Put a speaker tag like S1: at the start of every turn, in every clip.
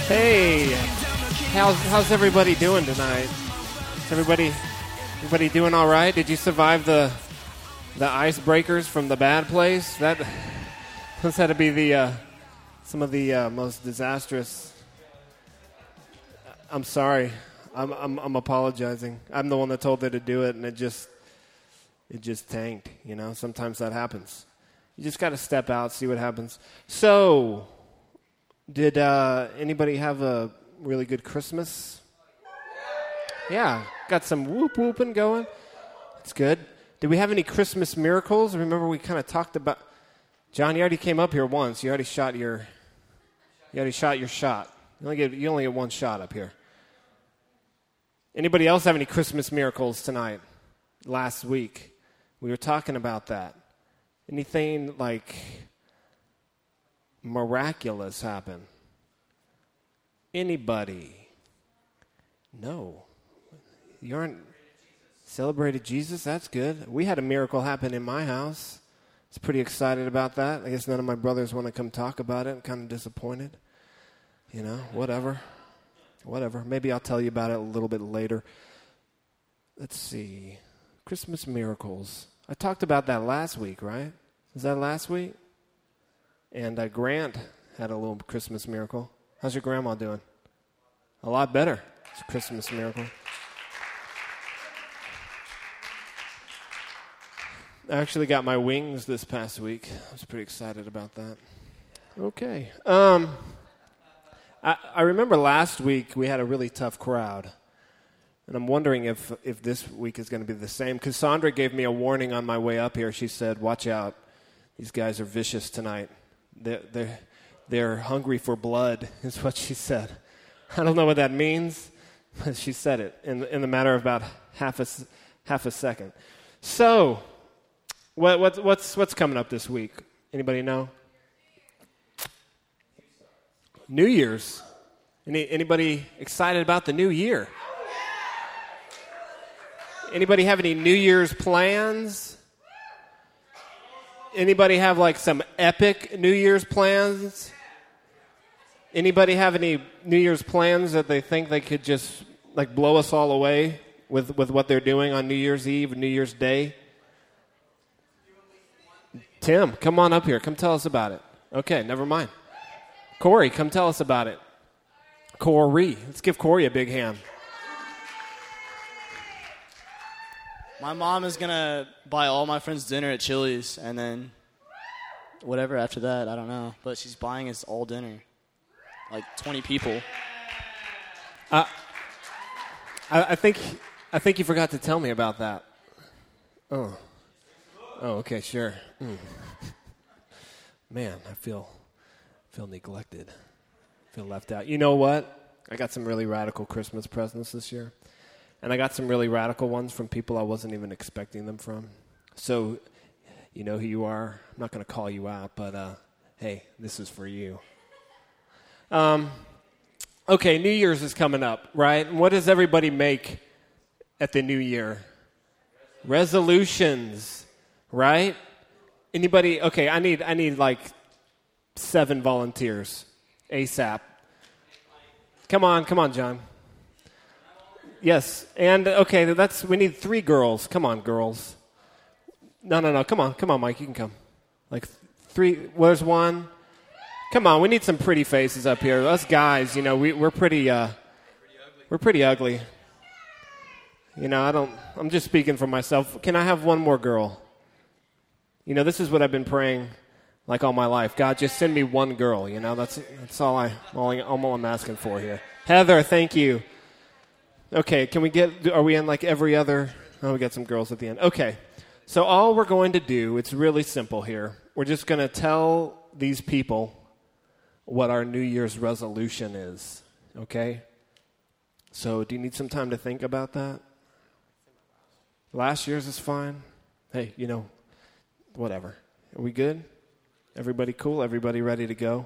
S1: Hey, how's everybody doing tonight? Is everybody doing all right? Did you survive the icebreakers from the bad place? Those had to be the some of the most disastrous. I'm sorry. I'm apologizing. I'm the one that told her to do it, and it just tanked. You know, sometimes that happens. You just got to step out, see what happens. So, did anybody have a really good Christmas? Yeah, got some whooping going. That's good. Did we have any Christmas miracles? Remember, we kind of talked about. John, you already came up here once. You already shot your shot. You only get one shot up here. Anybody else have any Christmas miracles tonight? Last week, we were talking about that. Anything like miraculous happen? Anybody? No. You aren't celebrated Jesus? That's good. We had a miracle happen in my house. I was pretty excited about that. I guess none of my brothers want to come talk about it. I'm kind of disappointed. You know, whatever. Maybe I'll tell you about it a little bit later. Let's see. Christmas miracles. I talked about that last week, right? Was that last week? And Grant had a little Christmas miracle. How's your grandma doing? A lot better. It's a Christmas miracle. I actually got my wings this past week. I was pretty excited about that. Okay. I remember last week we had a really tough crowd. And I'm wondering if this week is going to be the same. Cassandra gave me a warning on my way up here. She said, watch out. These guys are vicious tonight. They're hungry for blood, is what she said. I don't know what that means, but she said it in the matter of about half a second. So, what's coming up this week? Anybody know? New Year's. Anybody excited about the new year? Anybody have any New Year's plans? Anybody have like some epic New Year's plans? Anybody have any New Year's plans that they think they could just like blow us all away with what they're doing on New Year's Eve, New Year's Day? Tim, come on up here. Come tell us about it. Okay, never mind. Corey, come tell us about it. Corey. Let's give Corey a big hand.
S2: My mom is going to buy all my friends dinner at Chili's, and then whatever after that, I don't know. But she's buying us all dinner, like 20 people.
S1: I think you forgot to tell me about that. Oh, okay, sure. Man, I feel neglected. I feel left out. You know what? I got some really radical Christmas presents this year. And I got some really radical ones from people I wasn't even expecting them from. So, you know who you are. I'm not going to call you out, but hey, this is for you. Okay, New Year's is coming up, right? And what does everybody make at the New Year? Resolutions, right? Anybody? Okay, I need like 7 volunteers ASAP. Come on, John. Yes, and okay, we need 3 girls. Come on, girls. No. Come on, Mike, you can come. Like 3. Where's 1? Come on, we need some pretty faces up here. Us guys, you know, we're pretty ugly. You know, I'm just speaking for myself. Can I have 1 more girl? You know, this is what I've been praying like all my life. God, just send me 1 girl. You know, that's all I'm asking for here. Heather, thank you. Okay, are we in like every other? Oh, we got some girls at the end. Okay, so all we're going to do, it's really simple here. We're just going to tell these people what our New Year's resolution is, okay? So do you need some time to think about that? Last year's is fine. Hey, you know, whatever. Are we good? Everybody cool? Everybody ready to go?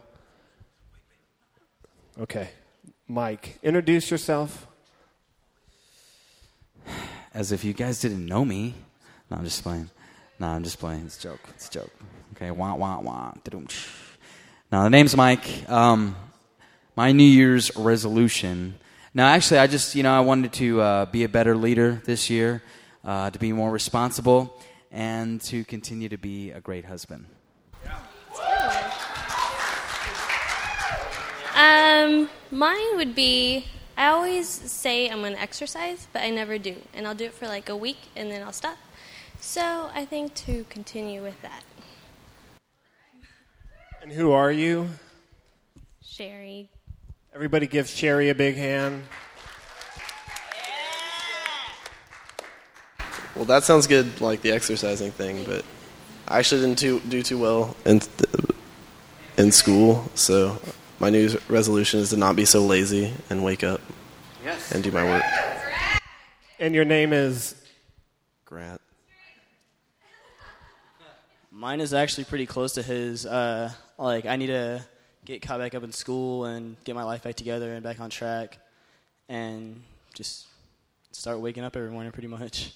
S1: Okay. Mike, introduce yourself.
S3: As if you guys didn't know me. No, I'm just playing. It's a joke. Okay, wah, wah, wah. Now, the name's Mike. My New Year's resolution. Now, actually, I wanted to be a better leader this year, to be more responsible, and to continue to be a great husband.
S4: Mine would be, I always say I'm going to exercise, but I never do. And I'll do it for like a week, and then I'll stop. So I think to continue with that.
S1: And who are you?
S4: Sherry.
S1: Everybody give Sherry a big hand.
S5: Well, that sounds good, like the exercising thing, but I actually didn't do too well in school, so my New Year's resolution is to not be so lazy and wake up and do my work.
S1: And your name is?
S5: Grant.
S2: Mine is actually pretty close to his. I need to get caught back up in school and get my life back together and back on track, and just start waking up every morning pretty much.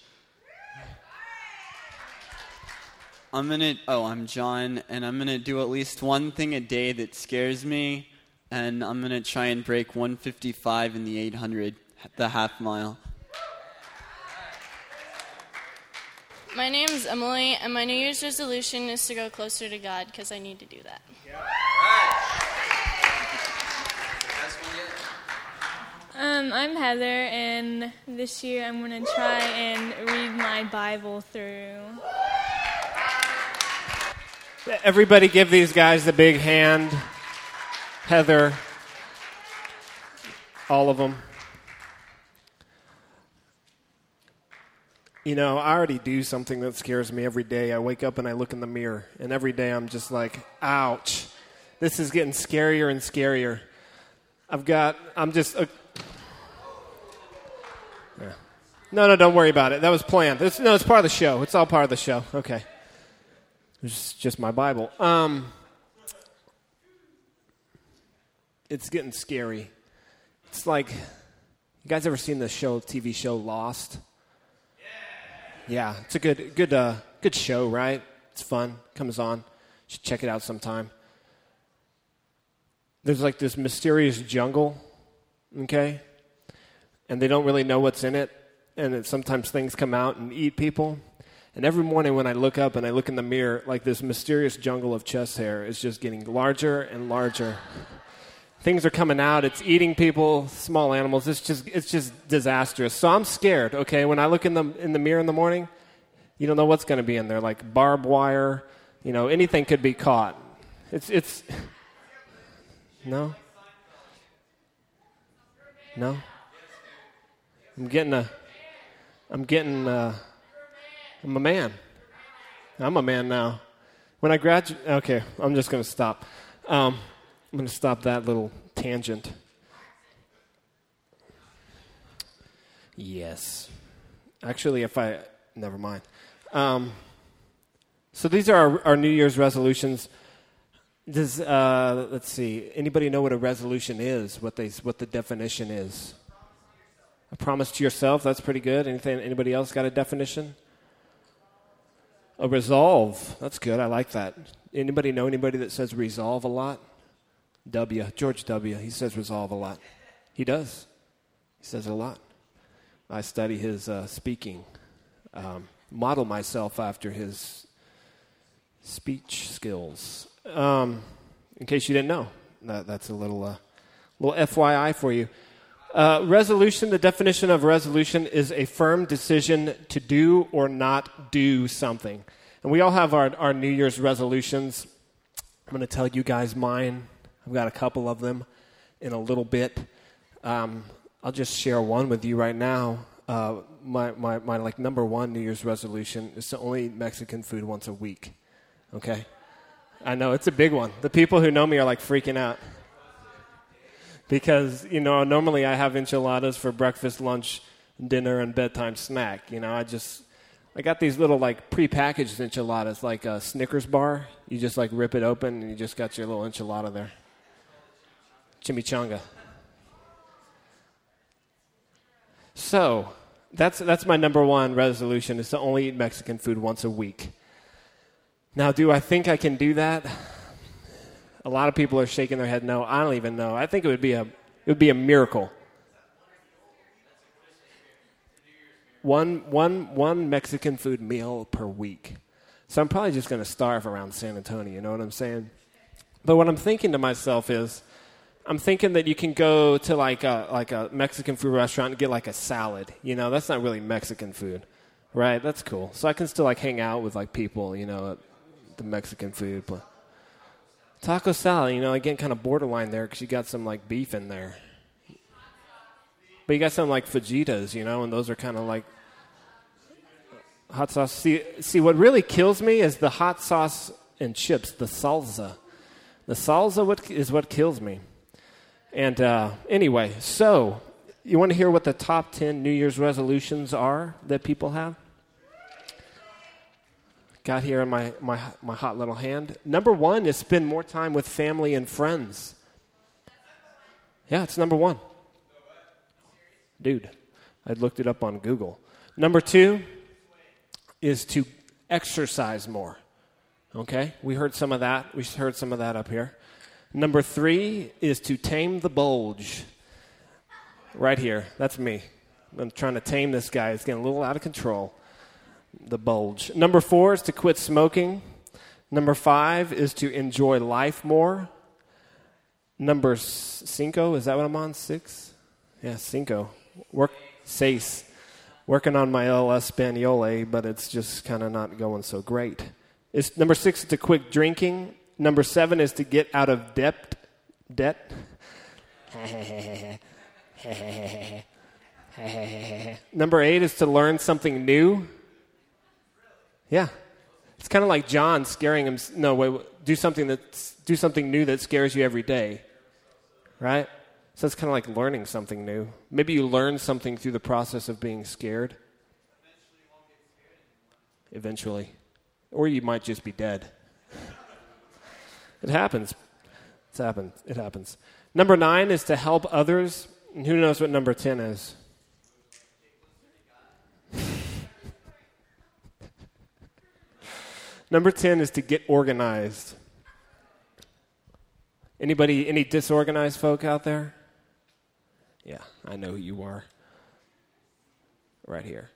S6: I'm John, and I'm going to do at least one thing a day that scares me, and I'm going to try and break 155 in the 800, the half mile.
S7: My name is Emily, and my New Year's resolution is to go closer to God because I need to do that.
S8: I'm Heather, and this year I'm going to try and read my Bible through.
S1: Everybody give these guys a big hand. Heather. All of them. You know, I already do something that scares me every day. I wake up and I look in the mirror, and every day I'm just like, ouch. This is getting scarier and scarier. Yeah. No, don't worry about it. That was planned. It's part of the show. It's all part of the show. Okay. It's just my Bible. It's getting scary. It's like, you guys ever seen the TV show Lost? Yeah, it's a good show, right? It's fun. Comes on. You should check it out sometime. There's like this mysterious jungle, okay? And they don't really know what's in it. And sometimes things come out and eat people. And every morning when I look up and I look in the mirror, like this mysterious jungle of chest hair is just getting larger and larger. Things are coming out. It's eating people, small animals. It's just disastrous. So I'm scared, okay? When I look in the mirror in the morning, you don't know what's going to be in there, like barbed wire. You know, anything could be caught. It's No? I'm a man. I'm a man now. When I graduate, okay, I'm just going to stop. I'm going to stop that little tangent. Yes. Actually, never mind. So these are our New Year's resolutions. Let's see. Anybody know what a resolution is? What the definition is? A promise to yourself. That's pretty good. Anybody else got a definition? A resolve. That's good. I like that. Anybody know anybody that says resolve a lot? George W. He says resolve a lot. He does. He says it a lot. I study his speaking. Model myself after his speech skills. In case you didn't know, that's a little FYI for you. Resolution, the definition of resolution is a firm decision to do or not do something. And we all have our New Year's resolutions. I'm going to tell you guys mine. I've got a couple of them in a little bit. I'll just share one with you right now. My like number one New Year's resolution is to only eat Mexican food once a week. Okay? I know, it's a big one. The people who know me are like freaking out. Because, normally I have enchiladas for breakfast, lunch, dinner, and bedtime snack. I got these little like prepackaged enchiladas, like a Snickers bar. You just like rip it open and you just got your little enchilada there. Chimichanga. So, that's my number one resolution, is to only eat Mexican food once a week. Now, do I think I can do that? A lot of people are shaking their head no. I don't even know. I think it would be a miracle. One Mexican food meal per week. So I'm probably just going to starve around San Antonio, you know what I'm saying? But what I'm thinking to myself is, I'm thinking that you can go to like a Mexican food restaurant and get like a salad. You know, that's not really Mexican food, right? That's cool. So I can still like hang out with like people, you know, at the Mexican food. But taco salad, you know, again, kind of borderline there because you got some like beef in there. But you got some like fajitas, you know, and those are kind of like hot sauce. See, what really kills me is the hot sauce and chips, the salsa. The salsa is what kills me. And anyway, so you want to hear what the top 10 New Year's resolutions are that people have? Got here in my hot little hand. Number 1 is spend more time with family and friends. Yeah, it's number 1. Dude, I looked it up on Google. Number 2 is to exercise more. Okay, we heard some of that. We heard some of that up here. Number 3 is to tame the bulge. Right here, that's me. I'm trying to tame this guy. It's getting a little out of control. The bulge. Number 4 is to quit smoking. Number 5 is to enjoy life more. Number 5, is that what I'm on? 6? Yeah, 5. Seis. Working on my El Españole, but it's just kind of not going so great. Number 6 is to quit drinking. Number 7 is to get out of debt. Number 8 is to learn something new. Yeah. It's kind of like John scaring him. No, wait, do something new that scares you every day. Right? So it's kind of like learning something new. Maybe you learn something through the process of being scared. Eventually. Or you might just be dead. It happens. It happens. Number 9 is to help others. And who knows what number 10 is? Number 10 is to get organized. Any disorganized folk out there? Yeah, I know who you are. Right here.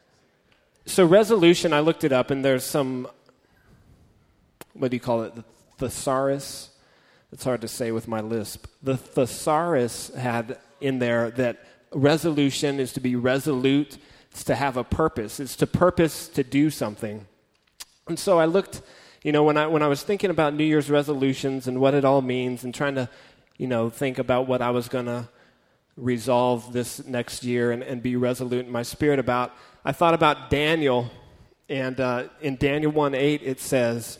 S1: So resolution, I looked it up, and there's some, what do you call it? The thesaurus. It's hard to say with my lisp. The thesaurus had in there that resolution is to be resolute. It's to have a purpose. It's to purpose to do something. And so I looked, you know, when I was thinking about New Year's resolutions and what it all means and trying to, you know, think about what I was going to resolve this next year and be resolute in my spirit about, I thought about Daniel, and in Daniel 1:8 it says,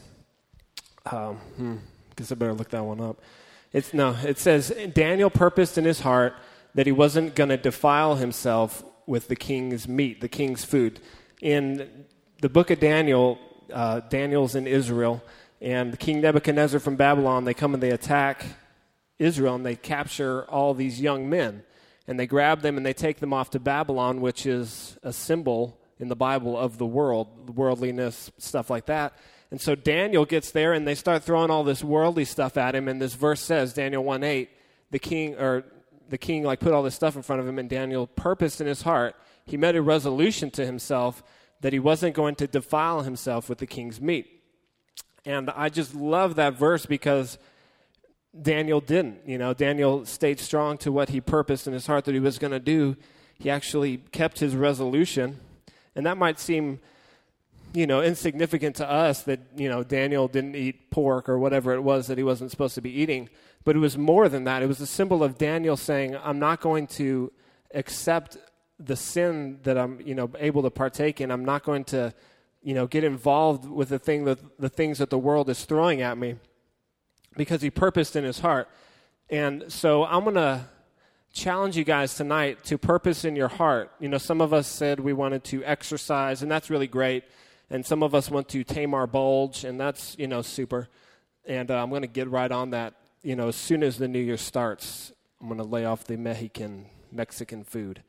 S1: guess I better look that one up. It says, Daniel purposed in his heart that he wasn't going to defile himself with the king's meat, the king's food. In the book of Daniel, Daniel's in Israel, and King Nebuchadnezzar from Babylon, they come and they attack Israel, and they capture all these young men. And they grab them and they take them off to Babylon, which is a symbol in the Bible of the world, worldliness, stuff like that. And so Daniel gets there and they start throwing all this worldly stuff at him. And this verse says, Daniel 1:8, the king like put all this stuff in front of him, and Daniel purposed in his heart, he made a resolution to himself that he wasn't going to defile himself with the king's meat. And I just love that verse because Daniel didn't. You know, Daniel stayed strong to what he purposed in his heart that he was going to do. He actually kept his resolution. And that might seem, you know, insignificant to us that, you know, Daniel didn't eat pork or whatever it was that he wasn't supposed to be eating. But it was more than that. It was a symbol of Daniel saying, I'm not going to accept the sin that I'm, you know, able to partake in. I'm not going to, you know, get involved with the things that the world is throwing at me, because he purposed in his heart. And so I'm going to challenge you guys tonight to purpose in your heart. You know, some of us said we wanted to exercise, and that's really great. And some of us want to tame our bulge, and that's, you know, super. And I'm going to get right on that, you know, as soon as the new year starts. I'm going to lay off the Mexican food.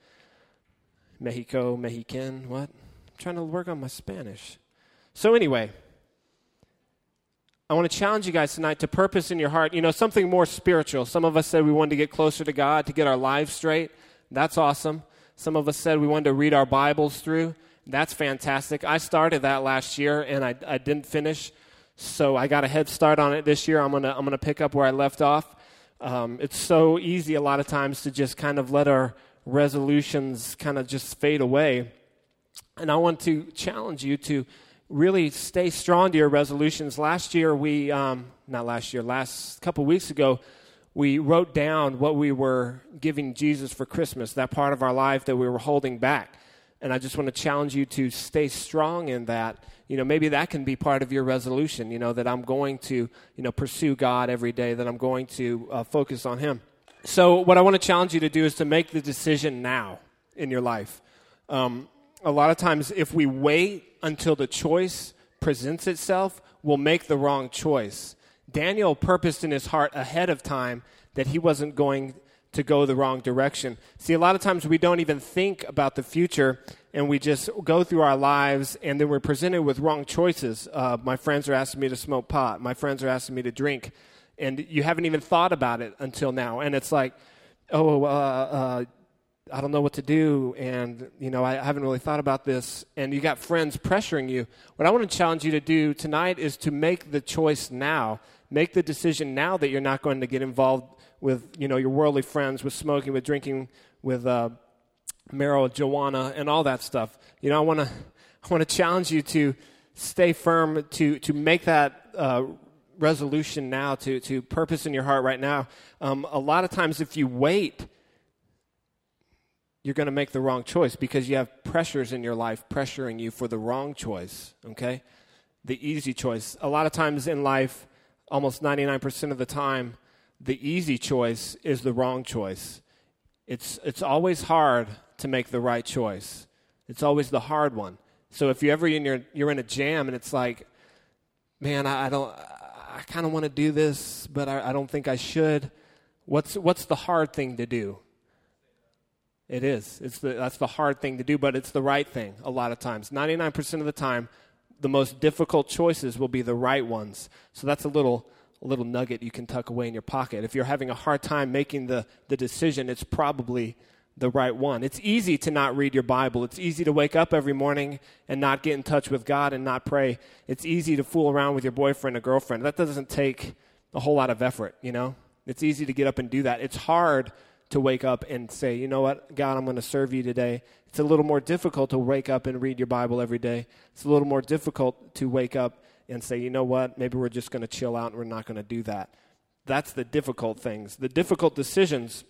S1: Mexican, what? I'm trying to work on my Spanish. So anyway, I want to challenge you guys tonight to purpose in your heart, something more spiritual. Some of us said we wanted to get closer to God, to get our lives straight. That's awesome. Some of us said we wanted to read our Bibles through. That's fantastic. I started that last year, and I didn't finish, so I got a head start on it this year. I'm gonna pick up where I left off. It's so easy a lot of times to just kind of let our resolutions kind of just fade away. And I want to challenge you to really stay strong to your resolutions. Last couple weeks ago, we wrote down what we were giving Jesus for Christmas, that part of our life that we were holding back. And I just want to challenge you to stay strong in that. Maybe that can be part of your resolution, that I'm going to, pursue God every day, that I'm going to focus on Him. So what I want to challenge you to do is to make the decision now in your life. A lot of times if we wait until the choice presents itself, we'll make the wrong choice. Daniel purposed in his heart ahead of time that he wasn't going to go the wrong direction. See, a lot of times we don't even think about the future, and we just go through our lives, and then we're presented with wrong choices. My friends are asking me to smoke pot. My friends are asking me to drink, and you haven't even thought about it until now. And it's like, I don't know what to do, and, I haven't really thought about this, and you got friends pressuring you. What I want to challenge you to do tonight is to make the choice now. Make the decision now that you're not going to get involved with, your worldly friends, with smoking, with drinking, with marijuana, and all that stuff. I want to challenge you to stay firm, to make that resolution now, to purpose in your heart right now. A lot of times if you wait, you're going to make the wrong choice because you have pressures in your life pressuring you for the wrong choice, okay? The easy choice. A lot of times in life, almost 99% of the time, the easy choice is the wrong choice. It's always hard to make the right choice. It's always the hard one. So if you're in a jam and it's like, man, I kind of want to do this, but I don't think I should. What's the hard thing to do? It is. That's the hard thing to do, but it's the right thing a lot of times. 99% of the time, the most difficult choices will be the right ones. So that's a little nugget you can tuck away in your pocket. If you're having a hard time making the decision, it's probably the right one. It's easy to not read your Bible. It's easy to wake up every morning and not get in touch with God and not pray. It's easy to fool around with your boyfriend or girlfriend. That doesn't take a whole lot of effort, It's easy to get up and do that. It's hard to wake up and say, you know what, God, I'm going to serve you today. It's a little more difficult to wake up and read your Bible every day. It's a little more difficult to wake up and say, you know what, maybe we're just going to chill out and we're not going to do that. That's the difficult things. The difficult decisions,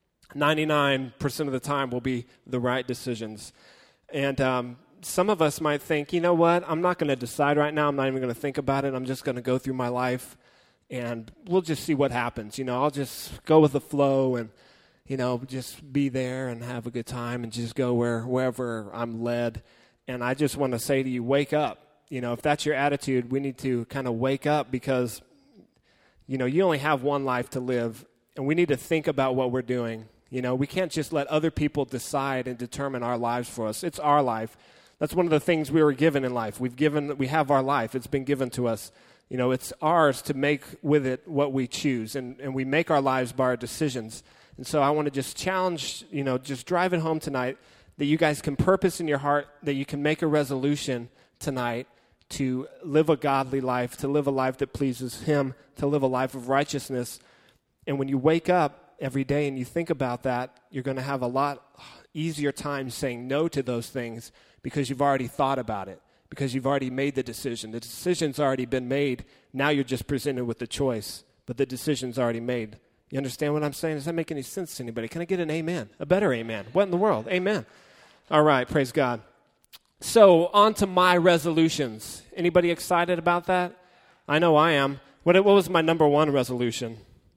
S1: 99% of the time, will be the right decisions. And some of us might think, you know what, I'm not going to decide right now. I'm not even going to think about it. I'm just going to go through my life, and we'll just see what happens. I'll just go with the flow and, just be there and have a good time and just go wherever I'm led. And I just want to say to you, wake up. If that's your attitude, we need to kind of wake up because, you only have one life to live, and we need to think about what we're doing. We can't just let other people decide and determine our lives for us. It's our life. That's one of the things we were given in life. We have our life. It's been given to us. It's ours to make with it what we choose, and we make our lives by our decisions. And so I want to just challenge, just drive it home tonight that you guys can purpose in your heart, that you can make a resolution tonight to live a godly life, to live a life that pleases Him, to live a life of righteousness. And when you wake up every day and you think about that, you're going to have a lot easier time saying no to those things because you've already thought about it, because you've already made the decision. The decision's already been made. Now you're just presented with the choice, but the decision's already made. You understand what I'm saying? Does that make any sense to anybody? Can I get an amen? A better amen. What in the world? Amen. All right, praise God. So, on to my resolutions. Anybody excited about that? I know I am. What was my number one resolution?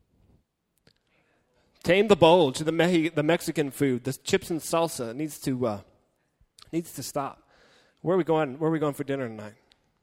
S1: Tame the bulge, the Mexican food, the chips and salsa needs to stop. Where are we going? Where are we going for dinner tonight?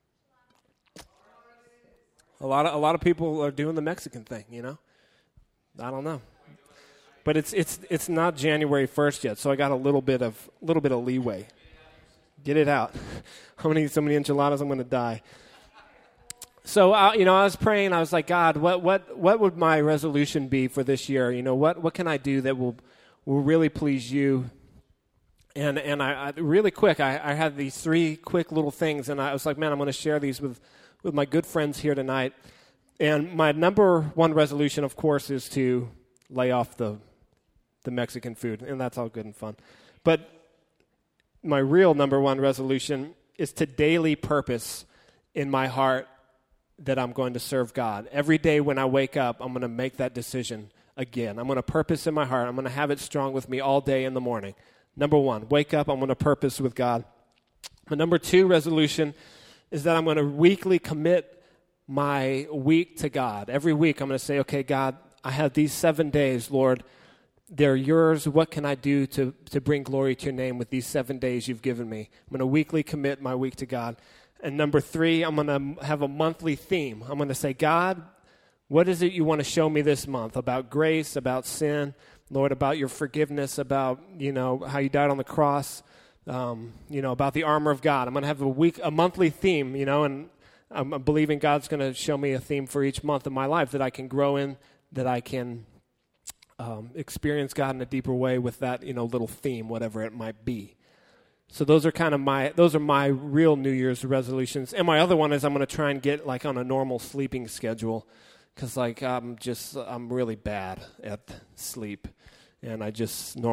S1: A lot of people are doing the Mexican thing, I don't know, but it's not January 1st yet, so I got a little bit of leeway. Get it out. I'm gonna eat so many enchiladas, I'm gonna die. So, I was praying. I was like, God, what would my resolution be for this year? What can I do that will really please you? And I really quick, I had these 3 quick little things, and I was like, man, I'm going to share these with my good friends here tonight. And my number 1 resolution, of course, is to lay off the Mexican food, and that's all good and fun. But my real number 1 resolution is to daily purpose in my heart that I'm going to serve God. Every day when I wake up, I'm going to make that decision again. I'm going to purpose in my heart. I'm going to have it strong with me all day in the morning. Number 1, wake up, I'm going to purpose with God. My number 2 resolution is that I'm going to weekly commit my week to God. Every week I'm going to say, okay, God, I have these 7 days, Lord. They're yours. What can I do to bring glory to your name with these 7 days you've given me? I'm going to weekly commit my week to God. And number 3, I'm going to have a monthly theme. I'm going to say, God, what is it you want to show me this month about grace, about sin, Lord, about your forgiveness, about, how you died on the cross, about the armor of God. I'm going to have a monthly theme, and I'm believing God's going to show me a theme for each month of my life that I can grow in, that I can experience God in a deeper way with that, little theme, whatever it might be. So those are my real New Year's resolutions. And my other one is I'm going to try and get on a normal sleeping schedule, because I'm really bad at sleep, and I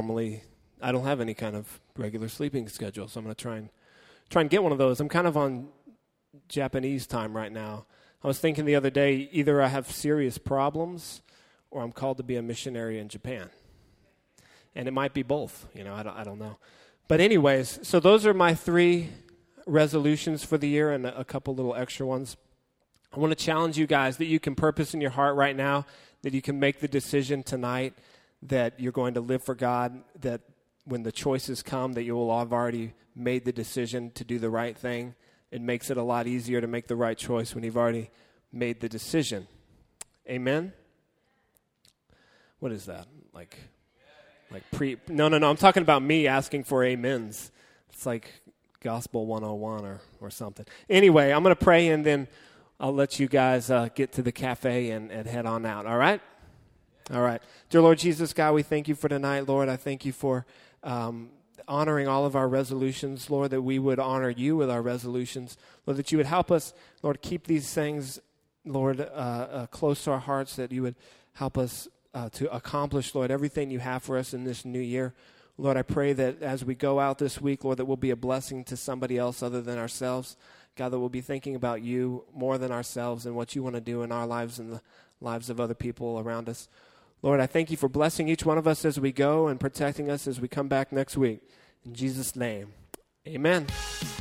S1: don't have any kind of regular sleeping schedule. So I'm going to try and get one of those. I'm kind of on Japanese time right now. I was thinking the other day, either I have serious problems or I'm called to be a missionary in Japan, and it might be both. I don't know. But anyways, so those are my 3 resolutions for the year, and a couple little extra ones. I want to challenge you guys that you can purpose in your heart right now, that you can make the decision tonight that you're going to live for God, that when the choices come, that you will have already made the decision to do the right thing. It makes it a lot easier to make the right choice when you've already made the decision. Amen? What is that? No, I'm talking about me asking for amens. It's like Gospel 101 or something. Anyway, I'm going to pray, and then I'll let you guys get to the cafe and head on out, all right? All right. Dear Lord Jesus, God, we thank you for tonight, Lord. I thank you for honoring all of our resolutions, Lord, that we would honor you with our resolutions. Lord, that you would help us, Lord, keep these things, Lord, close to our hearts, that you would help us to accomplish, Lord, everything you have for us in this new year. Lord, I pray that as we go out this week, Lord, that we'll be a blessing to somebody else other than ourselves. God, that we'll be thinking about you more than ourselves and what you want to do in our lives and the lives of other people around us. Lord, I thank you for blessing each one of us as we go and protecting us as we come back next week. In Jesus' name, amen.